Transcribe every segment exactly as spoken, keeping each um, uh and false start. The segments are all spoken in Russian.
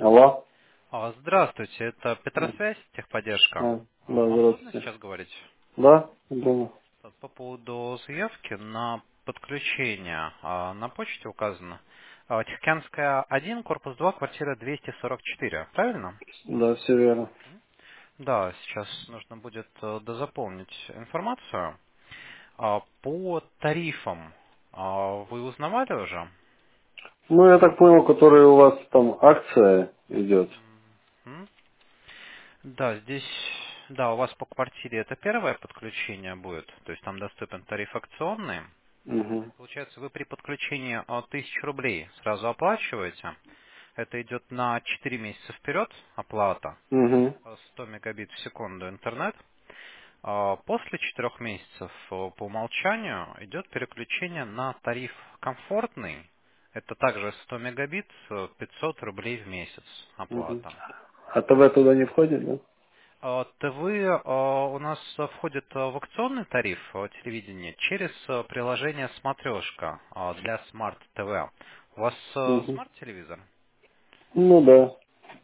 Алло. А, Здравствуйте, это А, Петросвязь, техподдержка. А, да, Вам удобно здравствуйте. сейчас говорить? Да, думаю. Так, по поводу заявки на подключение а, на почте указано. А, Тихоокеанская один, корпус два, квартира двести сорок четыре, правильно? Да, все верно. Да, сейчас нужно будет э, дозаполнить информацию. А, По тарифам а, вы узнавали уже? Ну, я так понял, которая у вас там акция идет. М? Да, здесь, да, у вас по квартире это первое подключение будет, то есть там доступен тариф акционный. Угу. Получается, вы при подключении от тысячи рублей сразу оплачиваете. Это идет на четыре месяца вперед оплата, Угу. э, сто мегабит в секунду интернет. А После четырех месяцев э, по умолчанию идет переключение на тариф комфортный. Это также сто мегабит, э, пятьсот рублей в месяц Угу. оплата. А ТВ туда не входит, да? А, ТВ а, у нас а, входит а, в акционный тариф а, телевидения через а, приложение «Смотрешка» а, для Smart ти ви. У вас а, Угу. смарт-телевизор? Ну да.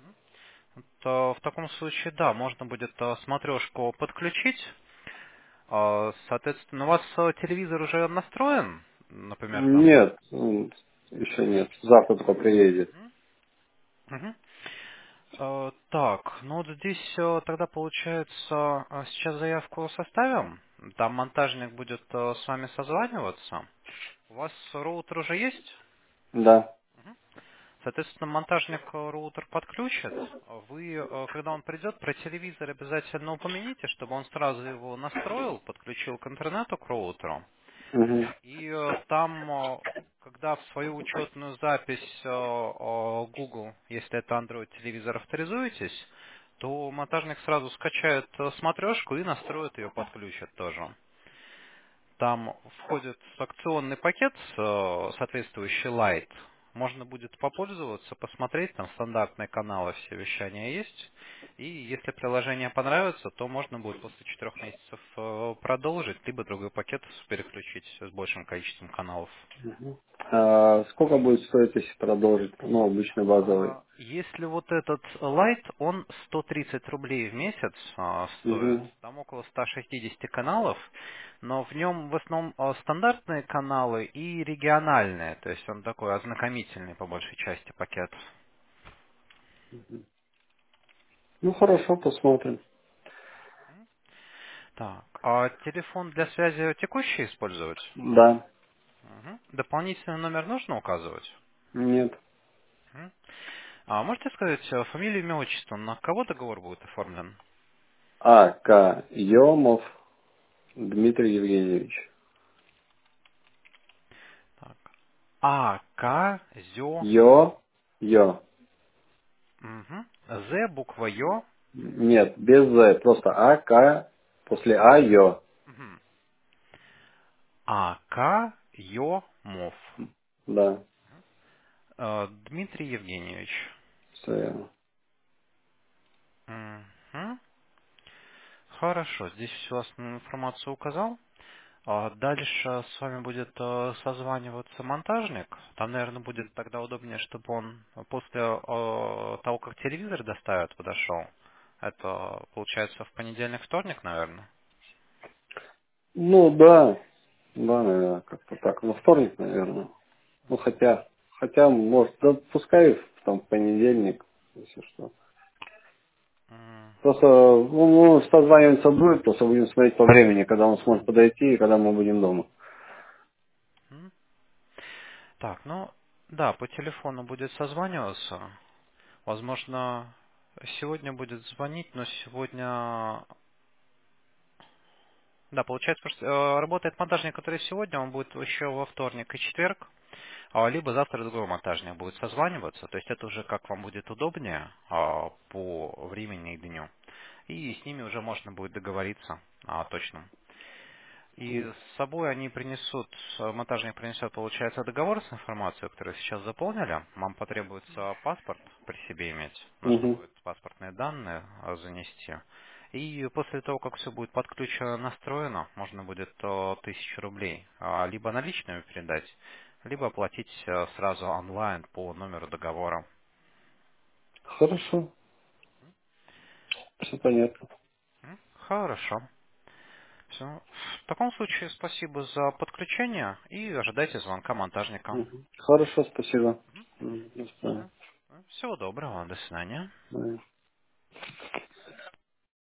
То в таком случае, да, можно будет а, «Смотрешку» подключить. А, Соответственно, у вас а, телевизор уже настроен, например, там. Нет, м, еще нет. Завтра только приедет. Мгм. Э, Так, ну вот здесь э, тогда получается, э, сейчас заявку составим, там монтажник будет э, с вами созваниваться. У вас роутер уже есть? Да. Соответственно, монтажник э, роутер подключит. Вы, э, когда он придет, про телевизор обязательно упомяните, чтобы он сразу его настроил, подключил к интернету, к роутеру. Угу. И э, там, э, когда в свою учетную запись э, э, Google, если это Android телевизор, авторизуетесь, то монтажник сразу скачает э, смотрешку и настроит ее, подключит тоже. Там входит акционный пакет, э, соответствующий Lite. Можно будет попользоваться, посмотреть, там стандартные каналы, все вещания есть. И если приложение понравится, то можно будет после четырех месяцев э, продолжить, либо другой пакет переключить с большим количеством каналов. Угу. А сколько будет стоить, если продолжить? Ну, обычный базовый. А, Если вот этот Lite, он сто тридцать рублей в месяц а, стоит, Угу. там около ста шестидесяти каналов, но в нем в основном а, стандартные каналы и региональные, то есть он такой ознакомительный по большей части пакет. Ну, хорошо, посмотрим. Так, а телефон для связи текущий использовать? Да. Мгм. Дополнительный номер нужно указывать? Нет. Мгм. А можете сказать э, фамилию, имя, отчество, на кого договор будет оформлен? А. К. Емов Дмитрий Евгеньевич. Так. А, К, Зё, Мо. Йо, Йо. Мгм. З, буква Ё. Нет, без З, просто А, К, после А, Йо. Мгм. А, К, Ё, Мов. Да, Э, Дмитрий Евгеньевич. все верно. Мгм. Хорошо, здесь всю основную информацию указал. А Дальше с вами будет э, созваниваться монтажник. Там, наверное, будет тогда удобнее, чтобы он после э, того, как телевизор доставят, подошел. Это получается в понедельник, вторник, наверное. Ну, да, да, наверное, как-то так. Ну, вторник, наверное. Ну, хотя, хотя, может, да, пускай в там в понедельник, если что. Просто, ну, ну, созваниваться будет, просто будем смотреть по времени, когда он сможет подойти и когда мы будем дома. Мгм. Так, ну, да, по телефону будет созваниваться. Возможно, сегодня будет звонить, но сегодня... Да, получается, что э, работает монтажник, который сегодня, он будет еще во вторник и четверг, а, либо завтра другой монтажник будет созваниваться. То есть это уже как вам будет удобнее а, по времени и дню. И с ними уже можно будет договориться о точном. И с собой они принесут, э, монтажник принесет, получается, договор с информацией, которую сейчас заполнили. Вам потребуется паспорт при себе иметь. Нужно Угу. будет паспортные данные э, занести. И после того, как все будет подключено, настроено, можно будет э, тысячу рублей а, либо наличными передать, либо оплатить э, сразу онлайн по номеру договора. Хорошо, все понятно. М, Хорошо. Все. В таком случае спасибо за подключение и ожидайте звонка монтажника. Мгм. Хорошо, спасибо. М, до свидания. Всего доброго. До свидания. Да.